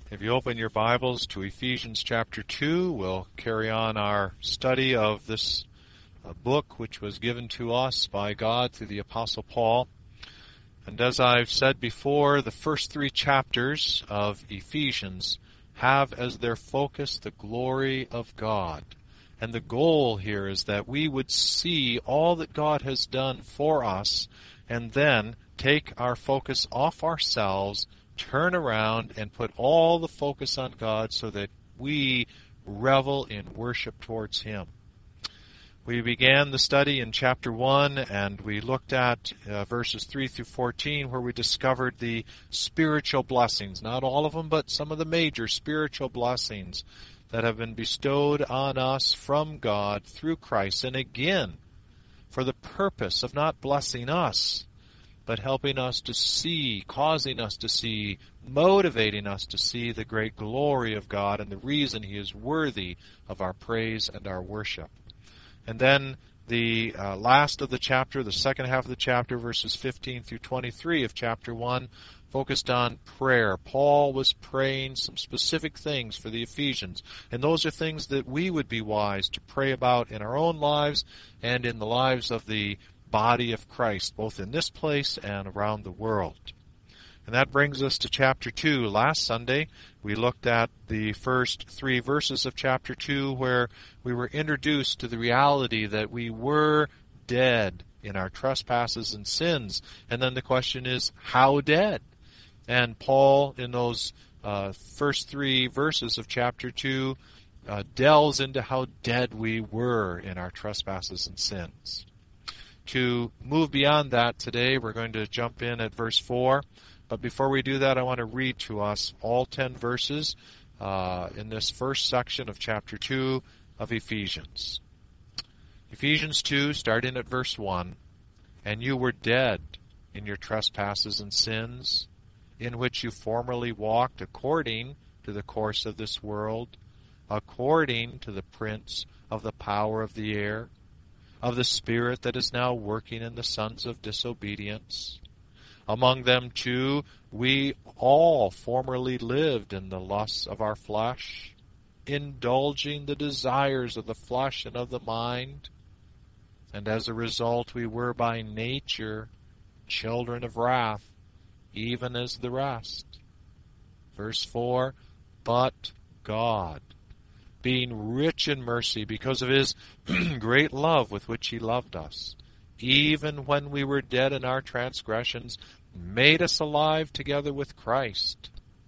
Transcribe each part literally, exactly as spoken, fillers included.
If you open your Bibles to Ephesians chapter two, we'll carry on our study of this uh, book which was given to us by God through the Apostle Paul. And as I've said before, the first three chapters of Ephesians have as their focus the glory of God. And the goal here is that we would see all that God has done for us and then take our focus off ourselves, turn around and put all the focus on God so that we revel in worship towards Him. We began the study in chapter one, and we looked at uh, verses three through fourteen, where we discovered the spiritual blessings, not all of them, but some of the major spiritual blessings that have been bestowed on us from God through Christ, and again, for the purpose of not blessing us, but helping us to see, causing us to see, motivating us to see the great glory of God and the reason He is worthy of our praise and our worship. And then the uh, last of the chapter, the second half of the chapter, verses fifteen through twenty-three of chapter one, focused on prayer. Paul was praying some specific things for the Ephesians, and those are things that we would be wise to pray about in our own lives and in the lives of the body of Christ, both in this place and around the world. And that brings us to chapter two. Last Sunday, we looked at the first three verses of chapter two, where we were introduced to the reality that we were dead in our trespasses and sins. And then the question is, how dead? And Paul, in those uh, first three verses of chapter two, uh, delves into how dead we were in our trespasses and sins. To move beyond that today, we're going to jump in at verse four. But before we do that, I want to read to us all ten verses uh, in this first section of chapter two of Ephesians. Ephesians two, starting at verse one. And you were dead in your trespasses and sins, in which you formerly walked according to the course of this world, according to the prince of the power of the air, of the spirit that is now working in the sons of disobedience. Among them, too, we all formerly lived in the lusts of our flesh, indulging the desires of the flesh and of the mind. And as a result, we were by nature children of wrath, even as the rest. Verse four, but God, being rich in mercy because of His great love with which He loved us, even when we were dead in our transgressions, made us alive together with Christ.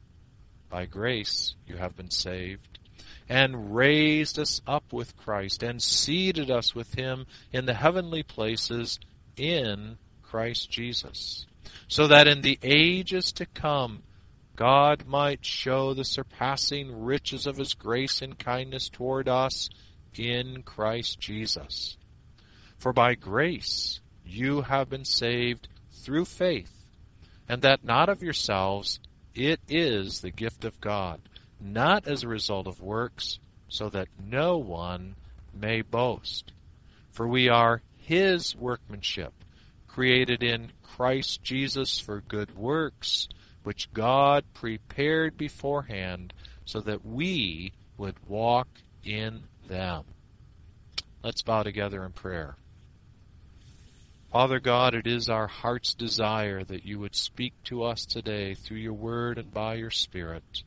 By grace you have been saved, and raised us up with Christ, and seated us with Him in the heavenly places in Christ Jesus, so that in the ages to come God might show the surpassing riches of His grace and kindness toward us in Christ Jesus. For by grace you have been saved through faith, and that not of yourselves, it is the gift of God, not as a result of works, so that no one may boast. For we are His workmanship, created in Christ Jesus for good works, which God prepared beforehand so that we would walk in them. Let's bow together in prayer. Father God, it is our heart's desire that you would speak to us today through your word and by your Spirit.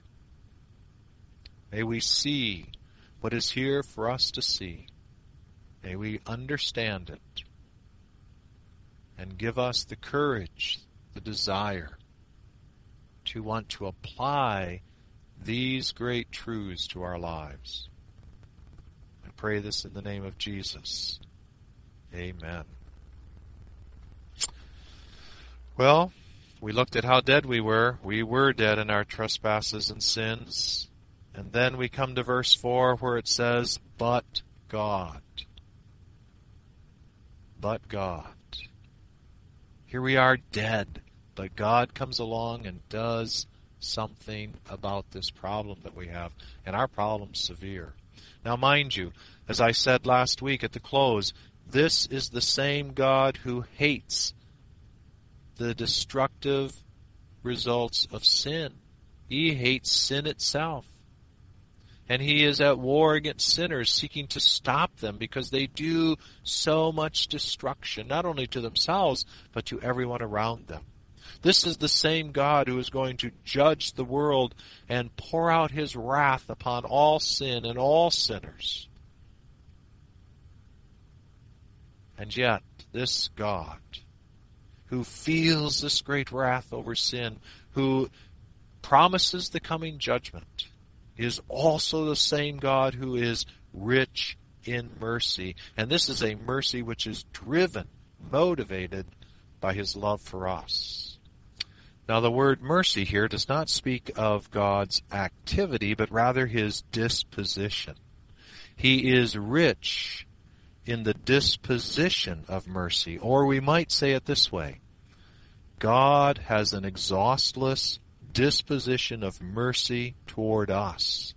May we see what is here for us to see. May we understand it. And give us the courage, the desire, to want to apply these great truths to our lives. I pray this in the name of Jesus. Amen. Well, we looked at how dead we were. We were dead in our trespasses and sins. And then we come to verse four where it says, but God. But God. Here we are dead, but God comes along and does something about this problem that we have. And our problem's severe. Now, mind you, as I said last week at the close, this is the same God who hates the destructive results of sin. He hates sin itself. And he is at war against sinners, seeking to stop them because they do so much destruction, not only to themselves, but to everyone around them. This is the same God who is going to judge the world and pour out his wrath upon all sin and all sinners. And yet, this God, who feels this great wrath over sin, who promises the coming judgment, is also the same God who is rich in mercy. And this is a mercy which is driven, motivated by his love for us. Now, the word mercy here does not speak of God's activity, but rather his disposition. He is rich in the disposition of mercy. Or we might say it this way: God has an exhaustless disposition of mercy toward us.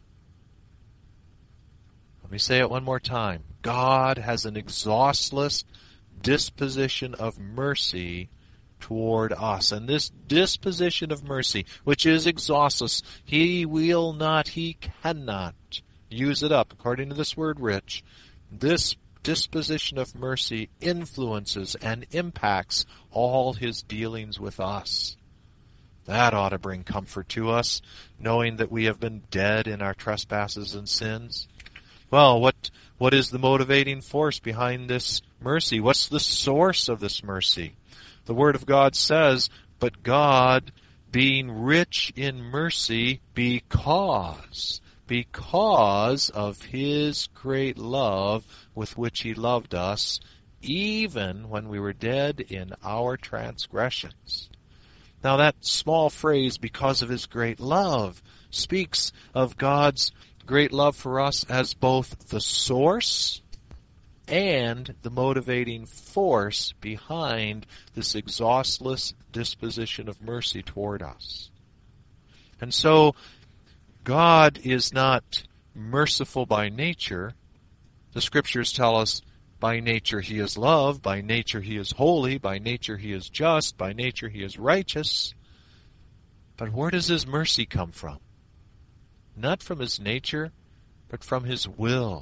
Let me say it one more time. God has an exhaustless disposition of mercy toward us. And this disposition of mercy, which is exhaustless, he will not, he cannot use it up. According to this word rich, this disposition of mercy influences and impacts all his dealings with us. That ought to bring comfort to us, knowing that we have been dead in our trespasses and sins. Well, what what is the motivating force behind this mercy? What's the source of this mercy? The Word of God says, but God, being rich in mercy, because, because of his great love with which he loved us, even when we were dead in our transgressions. Now that small phrase, because of his great love, speaks of God's great love for us as both the source and the motivating force behind this exhaustless disposition of mercy toward us. And so, God is not merciful by nature. The Scriptures tell us by nature he is love, by nature he is holy, by nature he is just, by nature he is righteous. But where does his mercy come from? Not from his nature, but from his will.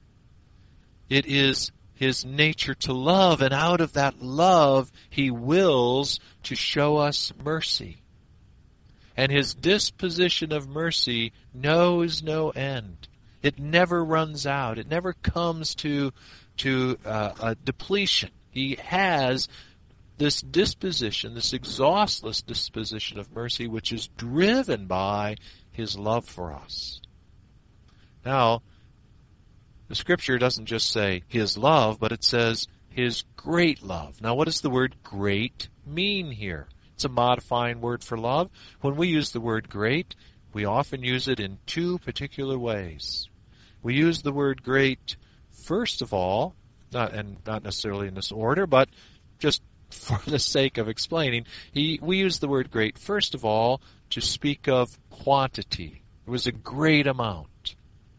It is his nature to love, and out of that love he wills to show us mercy. And his disposition of mercy knows no end. It never runs out. It never comes to to uh, a depletion. He has this disposition, this exhaustless disposition of mercy, which is driven by his love for us. Now, the Scripture doesn't just say his love, but it says his great love. Now, what does the word great mean here? It's a modifying word for love. When we use the word great, we often use it in two particular ways. We use the word great, first of all, not, and not necessarily in this order, but just for the sake of explaining, he, we use the word great, first of all, to speak of quantity. It was a great amount.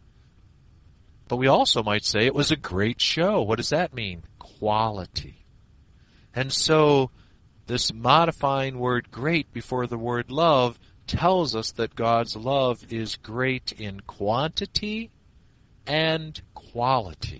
But we also might say it was a great show. What does that mean? Quality. And so this modifying word great before the word love tells us that God's love is great in quantity and quality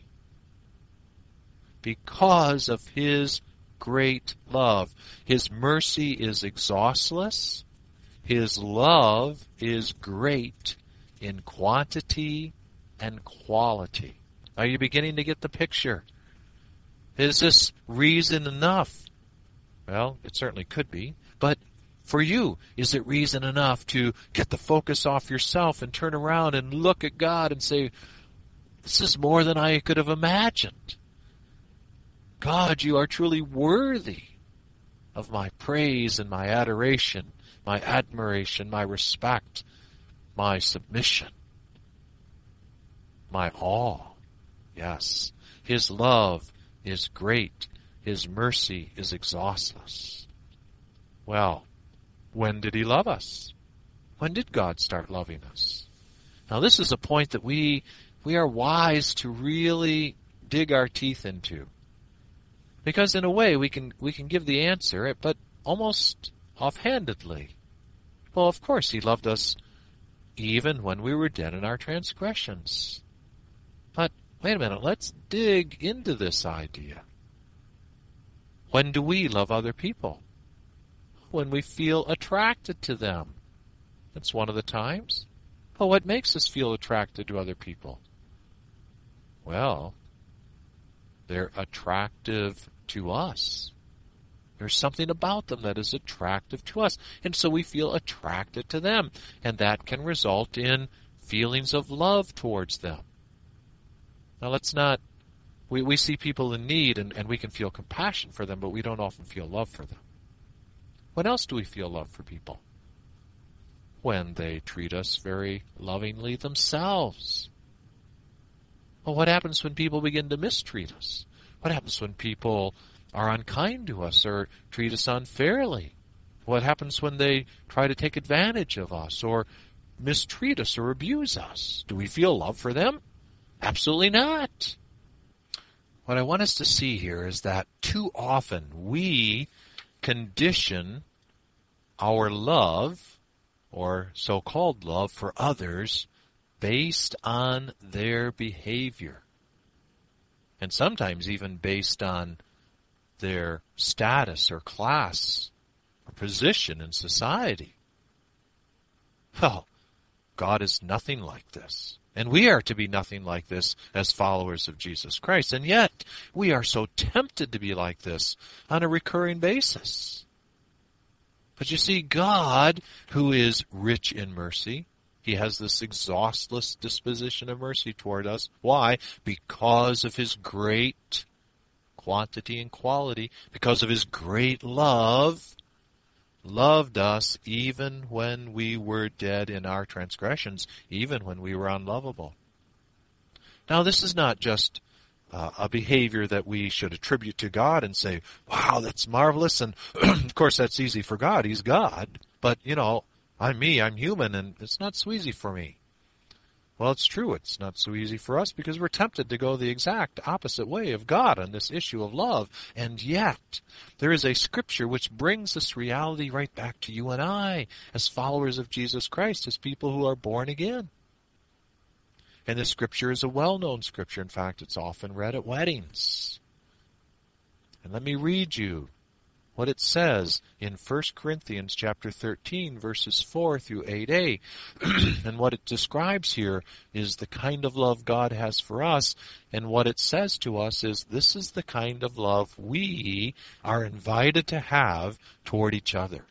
because of his great love. His mercy is exhaustless. His love is great in quantity and quality. Are you beginning to get the picture? Is this reason enough? Well, it certainly could be. But for you, is it reason enough to get the focus off yourself and turn around and look at God and say, this is more than I could have imagined. God, you are truly worthy of my praise and my adoration, my admiration, my respect, my submission, my awe. Yes, his love is great. His mercy is exhaustless. Well, when did he love us? When did God start loving us? Now, this is a point that we we are wise to really dig our teeth into. Because in a way we can we can give the answer, but almost offhandedly. Well, of course, he loved us even when we were dead in our transgressions. But wait a minute, let's dig into this idea. When do we love other people? When we feel attracted to them. That's one of the times. But what makes us feel attracted to other people? Well, they're attractive to us. There's something about them that is attractive to us. And so we feel attracted to them. And that can result in feelings of love towards them. Now let's not, we, we see people in need and, and we can feel compassion for them, but we don't often feel love for them. When else do we feel love for people? When they treat us very lovingly themselves. Well, what happens when people begin to mistreat us? What happens when people are unkind to us or treat us unfairly? What happens when they try to take advantage of us or mistreat us or abuse us? Do we feel love for them? Absolutely not. What I want us to see here is that too often we condition our love, or so-called love, for others based on their behavior. And sometimes even based on their status or class or position in society. Well, God is nothing like this. And we are to be nothing like this as followers of Jesus Christ. And yet, we are so tempted to be like this on a recurring basis. But you see, God, who is rich in mercy, He has this exhaustless disposition of mercy toward us. Why? Because of His great quantity and quality, because of His great love, loved us even when we were dead in our transgressions, even when we were unlovable. Now, this is not just uh, a behavior that we should attribute to God and say, wow, that's marvelous, and of course that's easy for God. He's God. But, you know, I'm me, I'm human, and it's not so easy for me. Well, it's true, it's not so easy for us because we're tempted to go the exact opposite way of God on this issue of love. And yet, there is a scripture which brings this reality right back to you and I as followers of Jesus Christ, as people who are born again. And this scripture is a well-known scripture. In fact, it's often read at weddings. And let me read you what it says in First Corinthians chapter thirteen, verses four through eight a. And what it describes here is the kind of love God has for us. And what it says to us is this is the kind of love we are invited to have toward each other.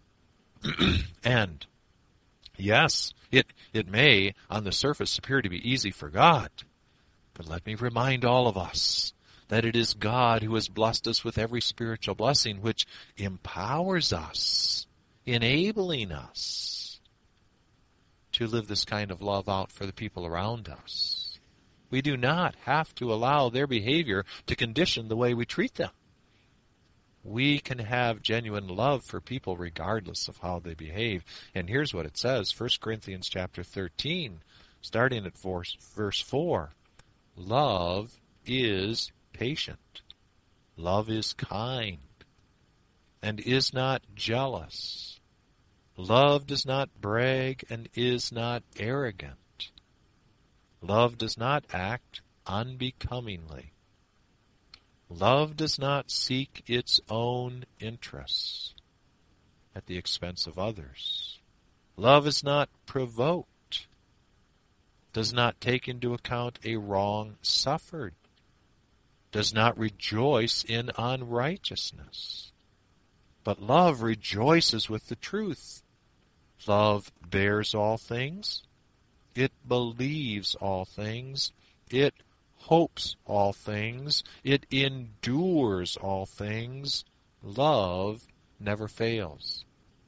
And, yes, it, it may on the surface appear to be easy for God. But let me remind all of us that it is God who has blessed us with every spiritual blessing, which empowers us, enabling us to live this kind of love out for the people around us. We do not have to allow their behavior to condition the way we treat them. We can have genuine love for people regardless of how they behave. And here's what it says, First Corinthians chapter thirteen, starting at verse four. Love is patient. Love is kind and is not jealous. Love does not brag and is not arrogant. Love does not act unbecomingly. Love does not seek its own interests at the expense of others. Love is not provoked, does not take into account a wrong suffered, does not rejoice in unrighteousness. But love rejoices with the truth. Love bears all things. It believes all things. It hopes all things. It endures all things. Love never fails.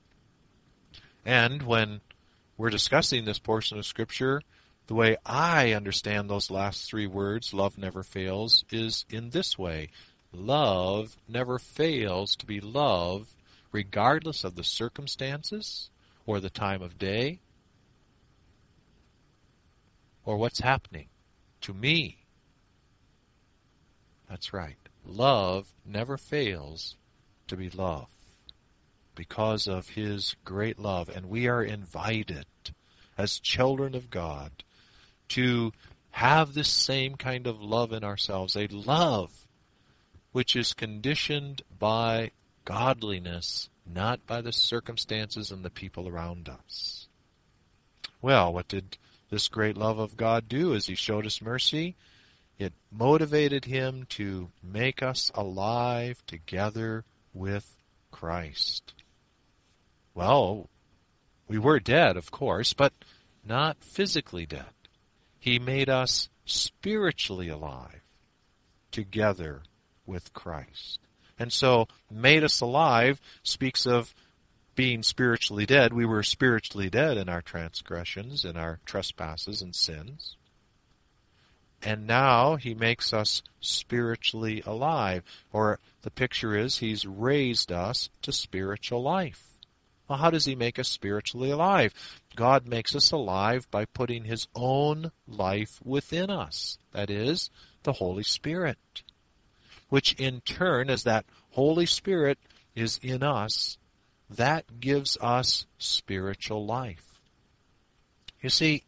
And when we're discussing this portion of Scripture, the way I understand those last three words, love never fails, is in this way. Love never fails to be love regardless of the circumstances or the time of day or what's happening to me. That's right. Love never fails to be love. because of his great love. And we are invited as children of God to have this same kind of love in ourselves, a love which is conditioned by godliness, not by the circumstances and the people around us. Well, what did this great love of God do as he showed us mercy? It motivated him to make us alive together with Christ. Well, we were dead, of course, but not physically dead. He made us spiritually alive together with Christ. And so, made us alive speaks of being spiritually dead. We were spiritually dead in our transgressions, in our trespasses and sins. And now he makes us spiritually alive. Or the picture is he's raised us to spiritual life. Well, how does he make us spiritually alive? God makes us alive by putting his own life within us. That is, the Holy Spirit. Which in turn, as that Holy Spirit is in us, that gives us spiritual life. You see,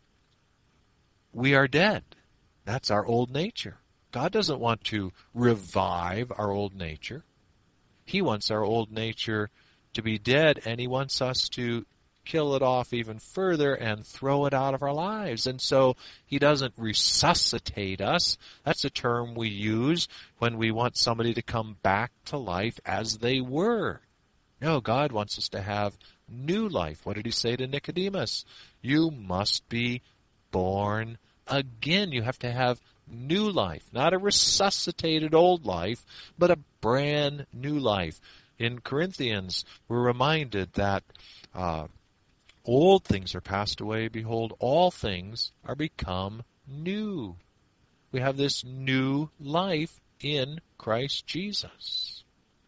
we are dead. That's our old nature. God doesn't want to revive our old nature. He wants our old nature to be dead, and he wants us to kill it off even further and throw it out of our lives. And so he doesn't resuscitate us. That's a term we use when we want somebody to come back to life as they were. No, God wants us to have new life. What did he say to Nicodemus? You must be born again. You have to have new life, not a resuscitated old life, but a brand new life. In Corinthians, we're reminded that uh, old things are passed away. Behold, all things are become new. We have this new life in Christ Jesus.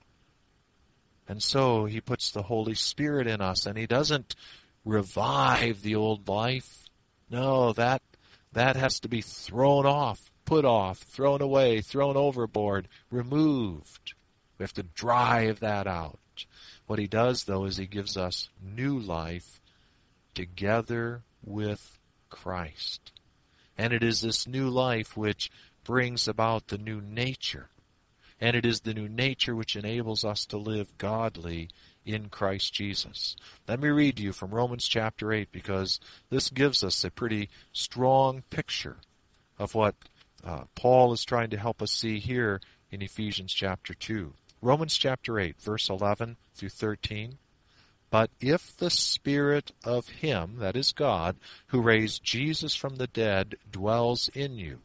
And so he puts the Holy Spirit in us, and he doesn't revive the old life. No, that that has to be thrown off, put off, thrown away, thrown overboard, removed. We have to drive that out. What he does, though, is he gives us new life together with Christ. And it is this new life which brings about the new nature. And it is the new nature which enables us to live godly in Christ Jesus. Let me read to you from Romans chapter eight, because this gives us a pretty strong picture of what uh, Paul is trying to help us see here in Ephesians chapter two. Romans chapter eight, verse eleven through thirteen. But if the Spirit of him, that is God, who raised Jesus from the dead dwells in you,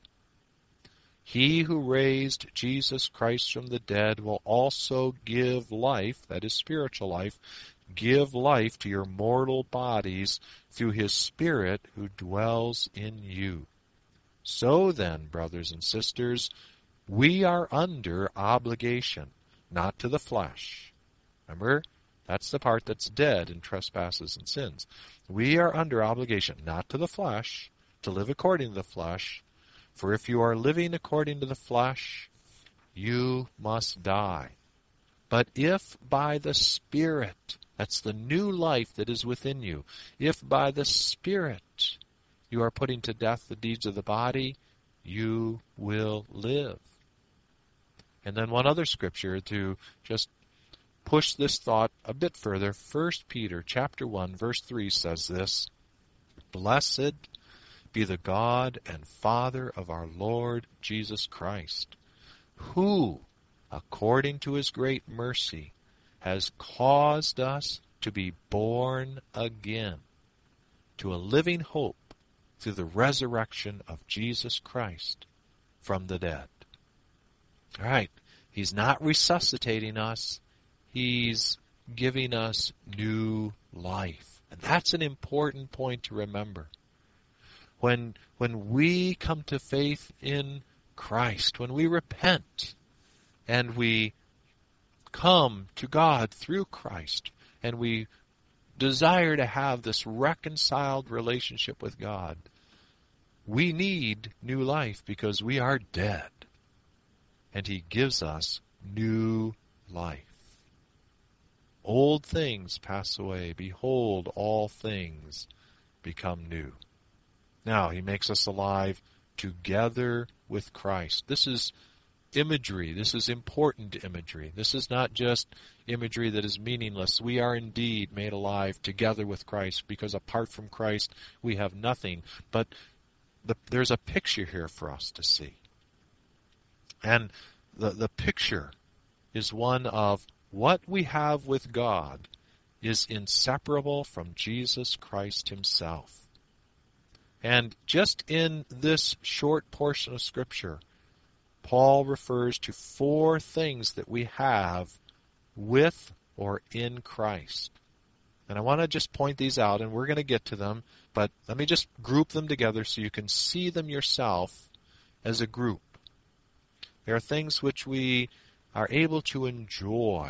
he who raised Jesus Christ from the dead will also give life, that is spiritual life, give life to your mortal bodies through his Spirit who dwells in you. So then, brothers and sisters, we are under obligation, not to the flesh. Remember, that's the part that's dead in trespasses and sins. We are under obligation, not to the flesh, to live according to the flesh. For if you are living according to the flesh, you must die. But if by the Spirit, that's the new life that is within you, if by the Spirit you are putting to death the deeds of the body, you will live. And then one other scripture to just push this thought a bit further. First Peter chapter one, verse three says this, Blessed be the God and Father of our Lord Jesus Christ, who, according to his great mercy, has caused us to be born again to a living hope through the resurrection of Jesus Christ from the dead. All right, he's not resuscitating us. He's giving us new life. And that's an important point to remember. When, when we come to faith in Christ, when we repent and we come to God through Christ and we desire to have this reconciled relationship with God, we need new life because we are dead. And he gives us new life. Old things pass away. Behold, all things become new. Now, he makes us alive together with Christ. This is imagery. This is important imagery. This is not just imagery that is meaningless. We are indeed made alive together with Christ, because apart from Christ we have nothing. But the, there's a picture here for us to see. And the, the picture is one of what we have with God is inseparable from Jesus Christ himself. And just in this short portion of Scripture, Paul refers to four things that we have with or in Christ. And I want to just point these out, and we're going to get to them, but let me just group them together so you can see them yourself as a group. There are things which we are able to enjoy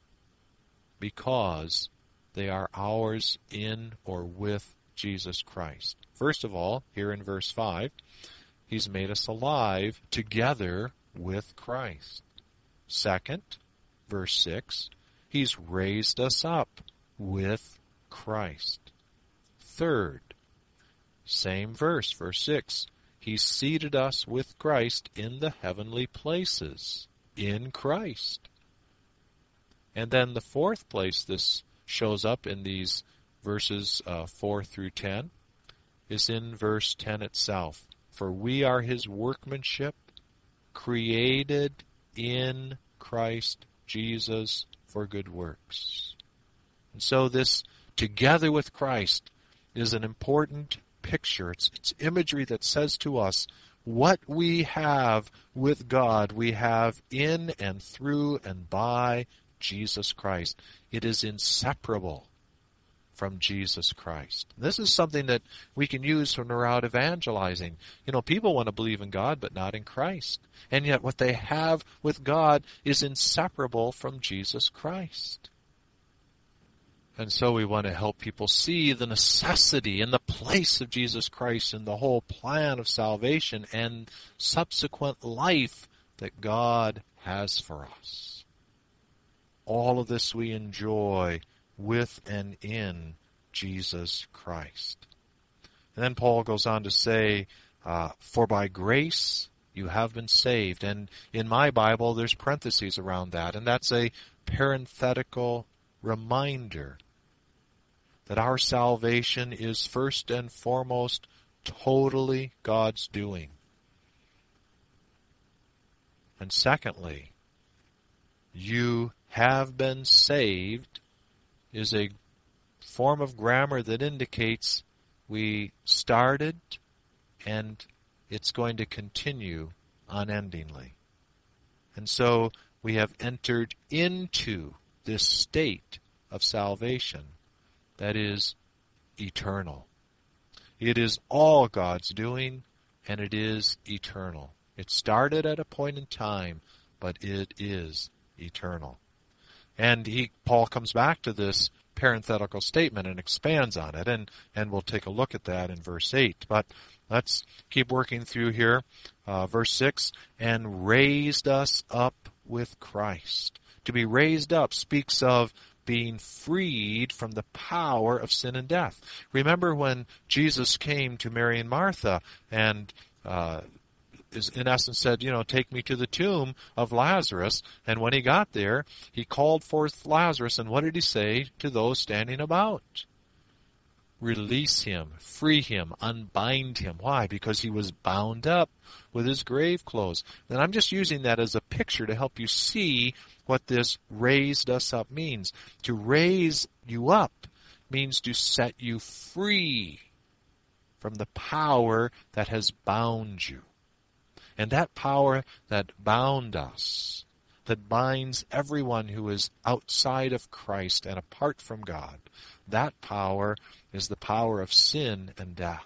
because they are ours in or with Jesus Christ. First of all, here in verse five, he's made us alive together with Christ. Second, verse six, he's raised us up with Christ. Third, same verse, verse six, he's seated us with Christ in the heavenly places, in Christ. And then the fourth place this shows up in these verses uh, four through ten is in verse ten itself. For we are his workmanship, created in Christ Jesus for good works. And so this together with Christ is an important picture. It's, it's imagery that says to us what we have with God, we have in and through and by Jesus Christ. It is inseparable from Jesus Christ. This is something that we can use when we're out evangelizing. You know, people want to believe in God, but not in Christ. And yet what they have with God is inseparable from Jesus Christ. And so we want to help people see the necessity and the place of Jesus Christ in the whole plan of salvation and subsequent life that God has for us. All of this we enjoy with and in Jesus Christ. And then Paul goes on to say, uh, for by grace you have been saved. And in my Bible there's parentheses around that, and that's a parenthetical reminder that our salvation is first and foremost totally God's doing. And secondly, you have been saved is a form of grammar that indicates we started and it's going to continue unendingly. And so we have entered into this state of salvation that is eternal. It is all God's doing, and it is eternal. It started at a point in time, but it is eternal. And he, Paul comes back to this parenthetical statement and expands on it, and, and we'll take a look at that in verse eight. But let's keep working through here. Uh, verse six, and raised us up with Christ. To be raised up speaks of being freed from the power of sin and death. Remember when Jesus came to Mary and Martha and uh, is in essence said, you know, take me to the tomb of Lazarus. And when he got there, he called forth Lazarus. And what did he say to those standing about? Release him, free him, unbind him. Why? Because he was bound up with his grave clothes. And I'm just using that as a picture to help you see what this raised us up means. To raise you up means to set you free from the power that has bound you. And that power that bound us, that binds everyone who is outside of Christ and apart from God, that power is the power of sin and death.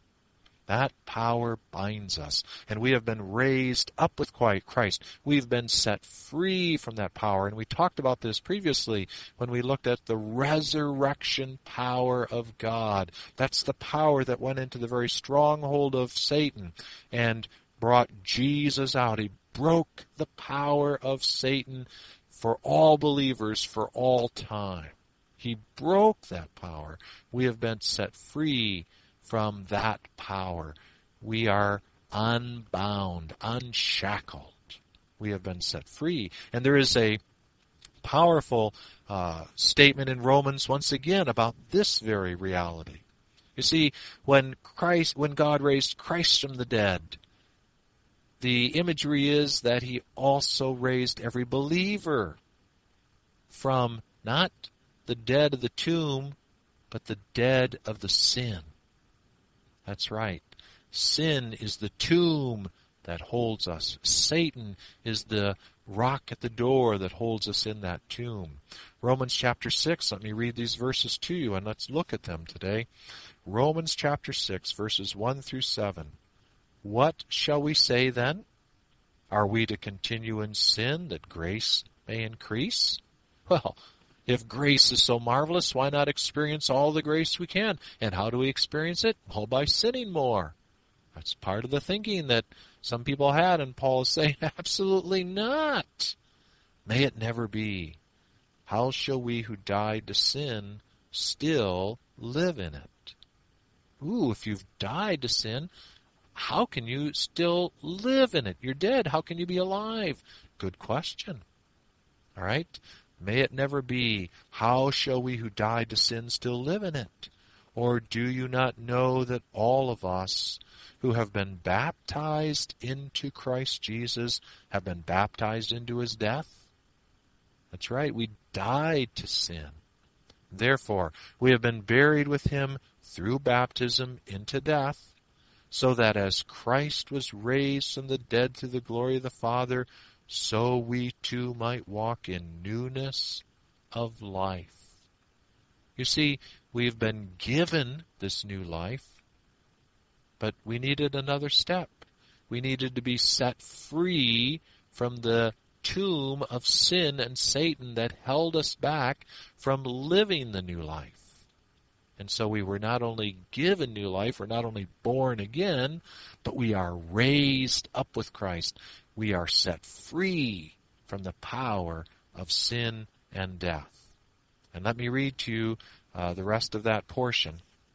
That power binds us. And we have been raised up with Christ. We've been set free from that power. And we talked about this previously when we looked at the resurrection power of God. That's the power that went into the very stronghold of Satan and brought Jesus out. He broke the power of Satan for all believers for all time. He broke that power. We have been set free from that power. We are unbound, unshackled. We have been set free. And there is a powerful uh, statement in Romans once again about this very reality. You see, when Christ, when God raised Christ from the dead, the imagery is that he also raised every believer from not the dead of the tomb, but the dead of the sin. That's right. Sin is the tomb that holds us. Satan is the rock at the door that holds us in that tomb. Romans chapter six, let me read these verses to you and let's look at them today. Romans chapter six, verses one through seven. What shall we say then? Are we to continue in sin that grace may increase? Well, if grace is so marvelous, why not experience all the grace we can? And how do we experience it? Well, by sinning more. That's part of the thinking that some people had, and Paul is saying, absolutely not. May it never be. How shall we who died to sin still live in it? Ooh, if you've died to sin, how can you still live in it? You're dead. How can you be alive? Good question. All right? May it never be. How shall we who died to sin still live in it? Or do you not know that all of us who have been baptized into Christ Jesus have been baptized into his death? That's right. We died to sin. Therefore, we have been buried with him through baptism into death, so that as Christ was raised from the dead through the glory of the Father, so we too might walk in newness of life. You see, we've been given this new life, but we needed another step. We needed to be set free from the tomb of sin and Satan that held us back from living the new life. And so we were not only given new life, we're not only born again, but we are raised up with Christ. We are set free from the power of sin and death. And let me read to you uh, the rest of that portion.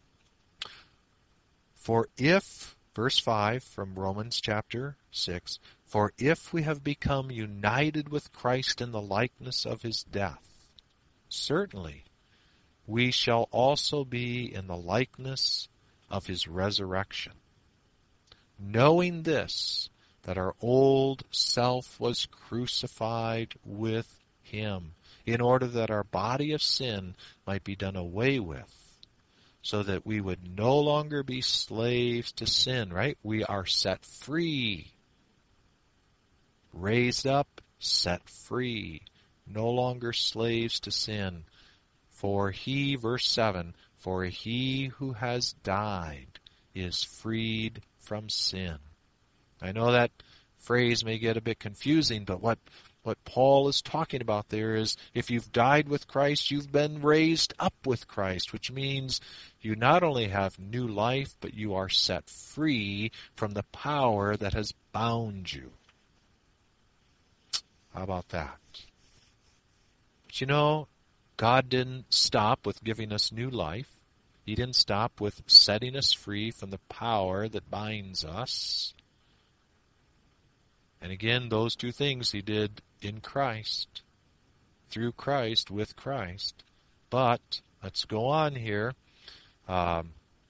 For if, verse five from Romans chapter six, for if we have become united with Christ in the likeness of his death, certainly we shall also be in the likeness of his resurrection. Knowing this, that our old self was crucified with him, in order that our body of sin might be done away with, so that we would no longer be slaves to sin, right? We are set free. Raised up, set free. No longer slaves to sin. For he, verse seven, for he who has died is freed from sin. I know that phrase may get a bit confusing, but what, what Paul is talking about there is if you've died with Christ, you've been raised up with Christ, which means you not only have new life, but you are set free from the power that has bound you. How about that? But you know, God didn't stop with giving us new life. He didn't stop with setting us free from the power that binds us. And again, those two things he did in Christ, through Christ, with Christ. But, let's go on here. Um,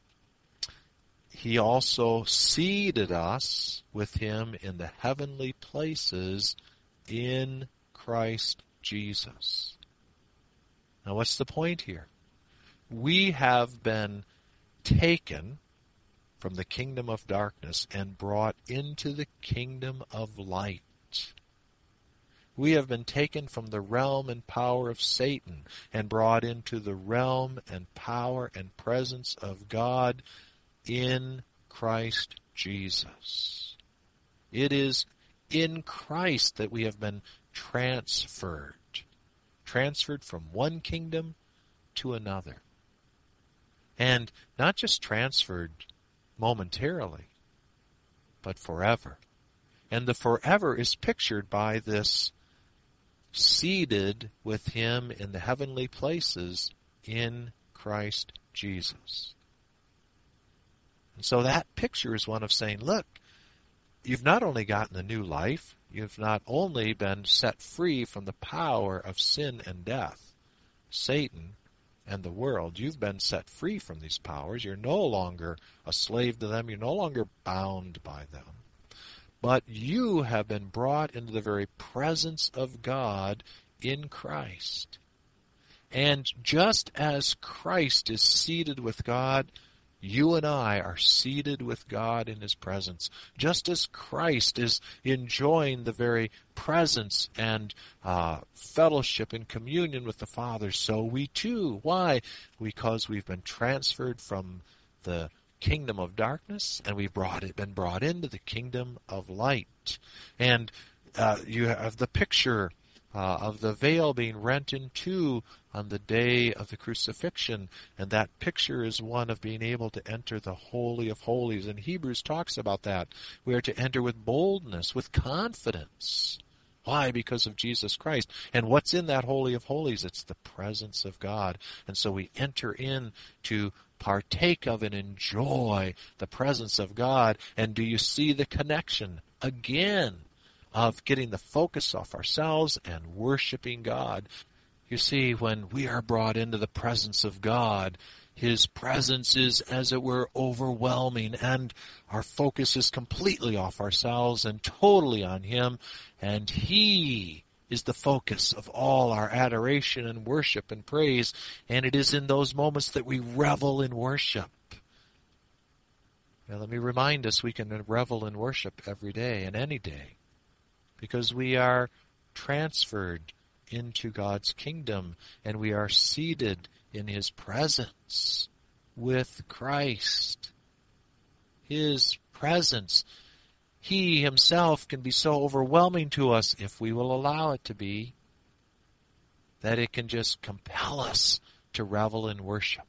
he also seated us with him in the heavenly places in Christ Jesus. Now, what's the point here? We have been taken from the kingdom of darkness and brought into the kingdom of light. We have been taken from the realm and power of Satan and brought into the realm and power and presence of God in Christ Jesus. It is in Christ that we have been transferred. Transferred from one kingdom to another. And not just transferred momentarily, but forever. And the forever is pictured by this seated with him in the heavenly places in Christ Jesus. And so that picture is one of saying, look, you've not only gotten a new life, you've not only been set free from the power of sin and death, Satan and the world. You've been set free from these powers. You're no longer a slave to them. You're no longer bound by them. But you have been brought into the very presence of God in Christ. And just as Christ is seated with God, you and I are seated with God in his presence. Just as Christ is enjoying the very presence and uh, fellowship and communion with the Father, so we too. Why? Because we've been transferred from the kingdom of darkness and we've brought it, been brought into the kingdom of light. And uh, you have the picture uh, of the veil being rent in two on the day of the crucifixion, and that picture is one of being able to enter the Holy of Holies. And Hebrews talks about that. We are to enter with boldness, with confidence. Why? Because of Jesus Christ. And what's in that Holy of Holies? It's the presence of God. And so we enter in to partake of and enjoy the presence of God. And do you see the connection again of getting the focus off ourselves and worshiping God? You see, when we are brought into the presence of God, his presence is, as it were, overwhelming, and our focus is completely off ourselves and totally on him, and he is the focus of all our adoration and worship and praise, and it is in those moments that we revel in worship. Now, let me remind us, we can revel in worship every day and any day, because we are transferred into God's kingdom, and we are seated in his presence with Christ. His presence, he himself can be so overwhelming to us, if we will allow it to be, that it can just compel us to revel in worship,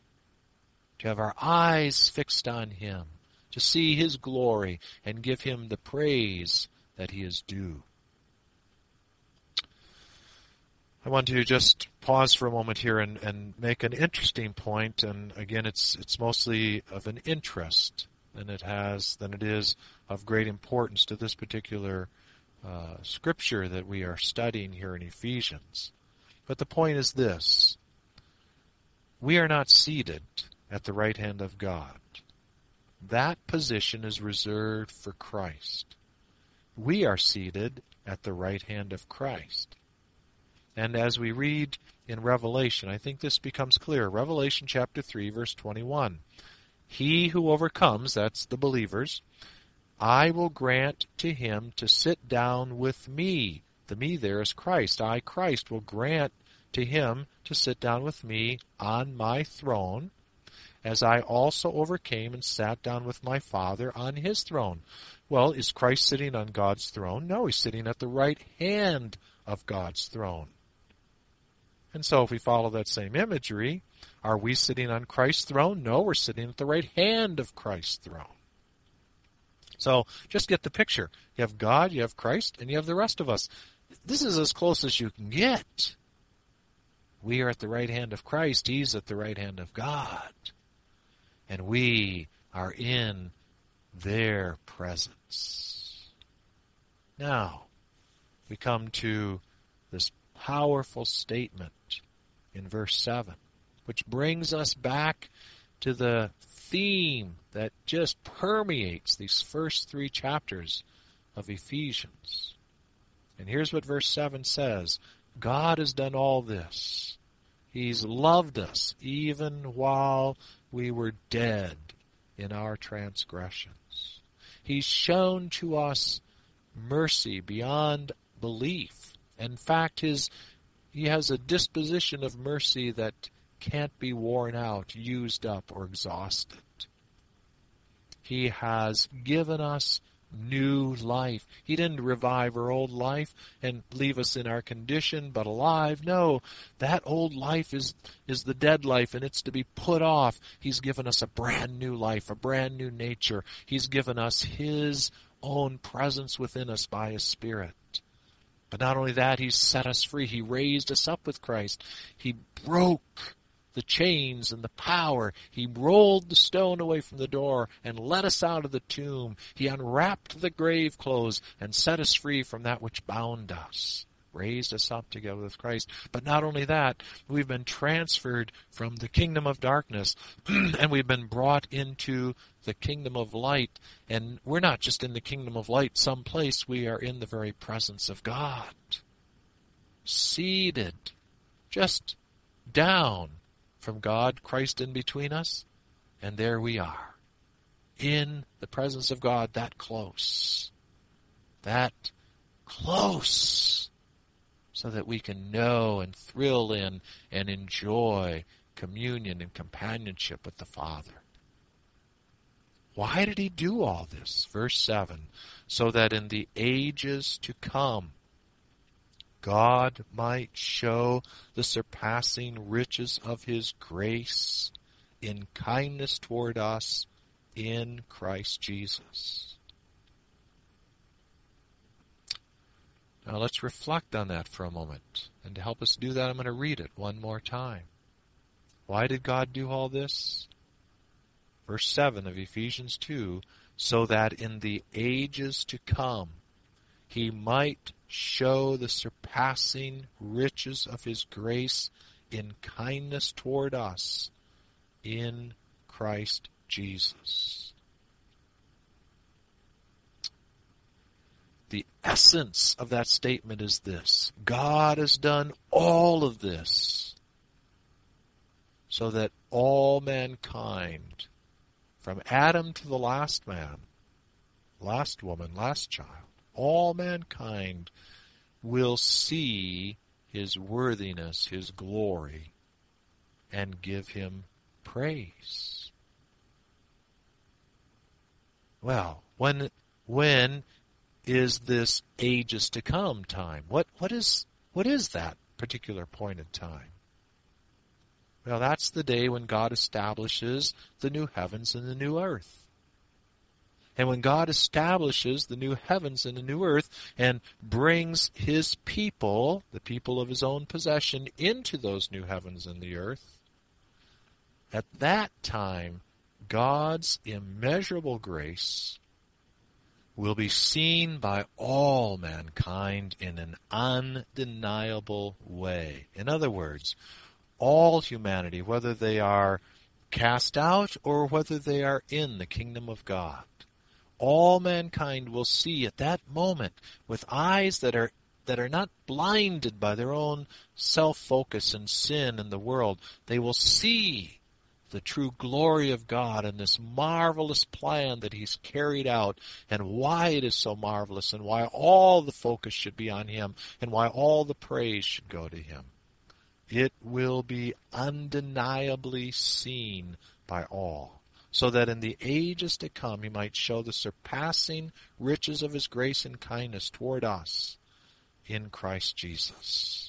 to have our eyes fixed on him, to see his glory and give him the praise that he is due. I want to just pause for a moment here and, and make an interesting point, and again, it's it's mostly of an interest than it has than it is of great importance to this particular uh, scripture that we are studying here in Ephesians. But the point is this: we are not seated at the right hand of God. That position is reserved for Christ. We are seated at the right hand of Christ. And as we read in Revelation, I think this becomes clear. Revelation chapter three, verse twenty-one. He who overcomes, that's the believers, I will grant to him to sit down with me. The me there is Christ. I, Christ, will grant to him to sit down with me on my throne, as I also overcame and sat down with my Father on his throne. Well, is Christ sitting on God's throne? No, he's sitting at the right hand of God's throne. And so if we follow that same imagery, are we sitting on Christ's throne? No, we're sitting at the right hand of Christ's throne. So just get the picture. You have God, you have Christ, and you have the rest of us. This is as close as you can get. We are at the right hand of Christ. He's at the right hand of God. And we are in their presence. Now, we come to this powerful statement in verse seven, which brings us back to the theme that just permeates these first three chapters of Ephesians. And here's what verse seven says: God has done all this. He's loved us even while we were dead in our transgressions. He's shown to us mercy beyond belief. In fact, his he has a disposition of mercy that can't be worn out, used up, or exhausted. He has given us new life. He didn't revive our old life and leave us in our condition, but alive. No, that old life is, is the dead life, and it's to be put off. He's given us a brand new life, a brand new nature. He's given us his own presence within us by his Spirit. But not only that, He set us free. He raised us up with Christ. He broke the chains and the power. He rolled the stone away from the door and let us out of the tomb. He unwrapped the grave clothes and set us free from that which bound us. Raised us up together with Christ. But not only that, we've been transferred from the kingdom of darkness and we've been brought into the kingdom of light. And we're not just in the kingdom of light someplace, we are in the very presence of God. Seated just down from God, Christ in between us, and there we are. In the presence of God, that close. That close. So that we can know and thrill in and enjoy communion and companionship with the Father. Why did He do all this? Verse seven, so that in the ages to come, God might show the surpassing riches of His grace in kindness toward us in Christ Jesus. Now let's reflect on that for a moment. And to help us do that, I'm going to read it one more time. Why did God do all this? Verse seven of Ephesians two, so that in the ages to come He might show the surpassing riches of His grace in kindness toward us in Christ Jesus. The essence of that statement is this: God has done all of this so that all mankind, from Adam to the last man, last woman, last child, all mankind will see His worthiness, His glory, and give Him praise. Well, when when is this ages to come time? What what is what is that particular point in time? Well, that's the day when God establishes the new heavens and the new earth. And when God establishes the new heavens and the new earth and brings His people, the people of His own possession, into those new heavens and the earth, at that time, God's immeasurable grace will be seen by all mankind in an undeniable way. In other words, all humanity, whether they are cast out or whether they are in the kingdom of God, all mankind will see at that moment with eyes that are that are not blinded by their own self-focus and sin in the world. They will see the true glory of God and this marvelous plan that He's carried out, and why it is so marvelous, and why all the focus should be on Him, and why all the praise should go to Him. It will be undeniably seen by all, so that in the ages to come He might show the surpassing riches of His grace and kindness toward us in Christ Jesus.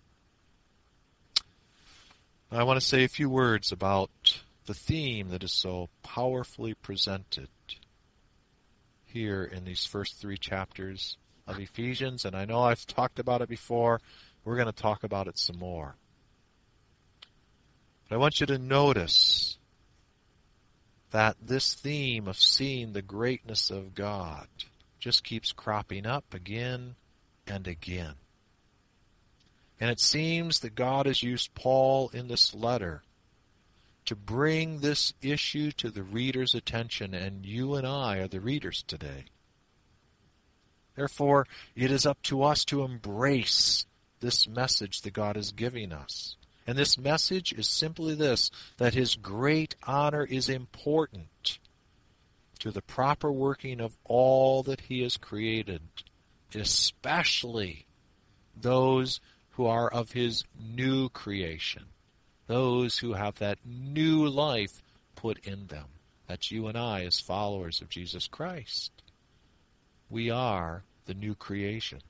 I want to say a few words about the theme that is so powerfully presented here in these first three chapters of Ephesians. And I know I've talked about it before. We're going to talk about it some more. But I want you to notice that this theme of seeing the greatness of God just keeps cropping up again and again. And it seems that God has used Paul in this letter to bring this issue to the reader's attention, and you and I are the readers today. Therefore, it is up to us to embrace this message that God is giving us. And this message is simply this, that His great honor is important to the proper working of all that He has created, especially those who are of His new creation, those who have that new life put in them. That's you and I as followers of Jesus Christ. We are the new creation.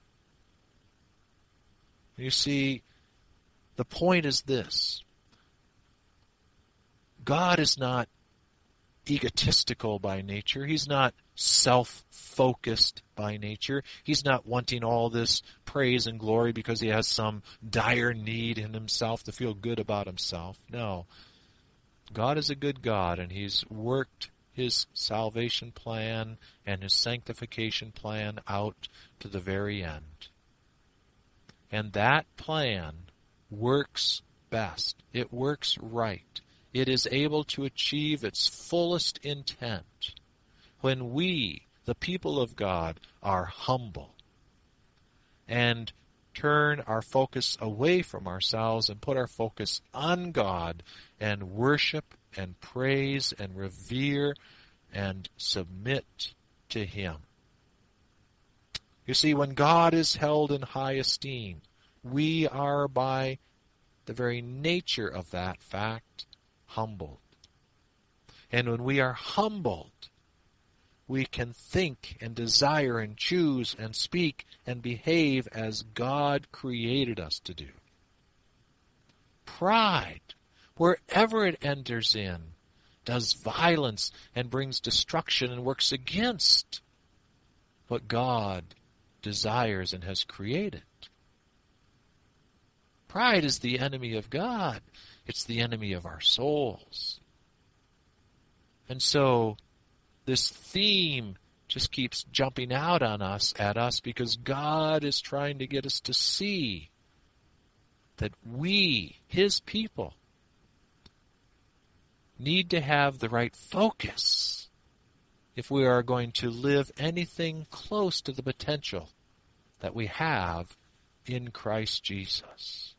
You see, the point is this: God is not egotistical by nature. He's not self-focused by nature. He's not wanting all this praise and glory because he has some dire need in himself to feel good about himself. No. God is a good God, and he's worked his salvation plan and his sanctification plan out to the very end. And that plan works best. It works right. It is able to achieve its fullest intent when we, the people of God, are humble and turn our focus away from ourselves and put our focus on God and worship and praise and revere and submit to him. You see, when God is held in high esteem, we are by the very nature of that fact humbled. And when we are humbled, we can think and desire and choose and speak and behave as God created us to do. Pride, wherever it enters in, does violence and brings destruction and works against what God desires and has created. Pride is the enemy of God. It's the enemy of our souls. And so this theme just keeps jumping out on us, at us, because God is trying to get us to see that we, his people, need to have the right focus if we are going to live anything close to the potential that we have in Christ Jesus.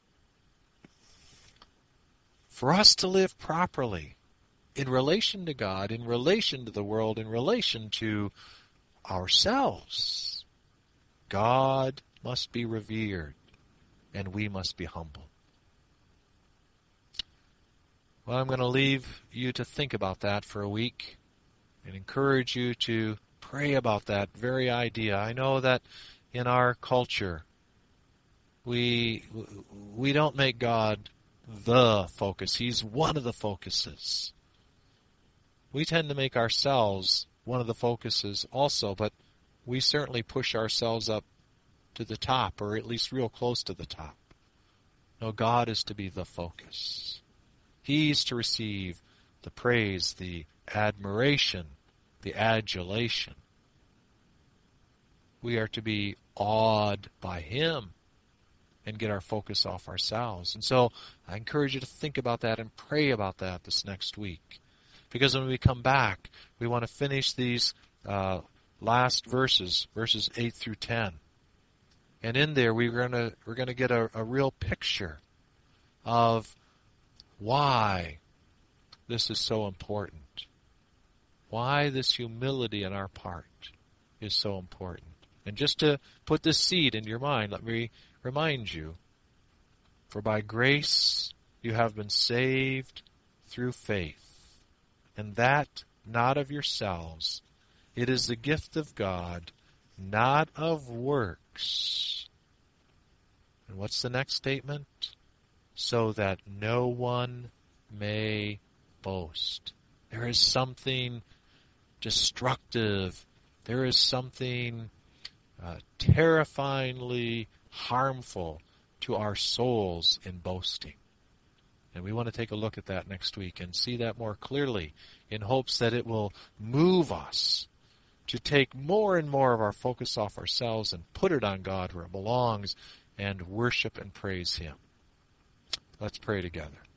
For us to live properly in relation to God, in relation to the world, in relation to ourselves, God must be revered and we must be humble. Well, I'm going to leave you to think about that for a week and encourage you to pray about that very idea. I know that in our culture, we we don't make God the focus. He's one of the focuses. We tend to make ourselves one of the focuses also, but we certainly push ourselves up to the top, or at least real close to the top. No, God is to be the focus. He's to receive the praise, the admiration, the adulation. We are to be awed by him and get our focus off ourselves. And so I encourage you to think about that and pray about that this next week. Because when we come back, we want to finish these uh, last verses, verses eight through ten. And in there, we're going to we're going to get a, a real picture of why this is so important. Why this humility on our part is so important. And just to put this seed in your mind, let me remind you, for by grace you have been saved through faith, and that not of yourselves. It is the gift of God, not of works. And what's the next statement? So that no one may boast. There is something destructive. There is something uh, terrifyingly harmful to our souls in boasting. And we want to take a look at that next week and see that more clearly in hopes that it will move us to take more and more of our focus off ourselves and put it on God where it belongs and worship and praise him. Let's pray together.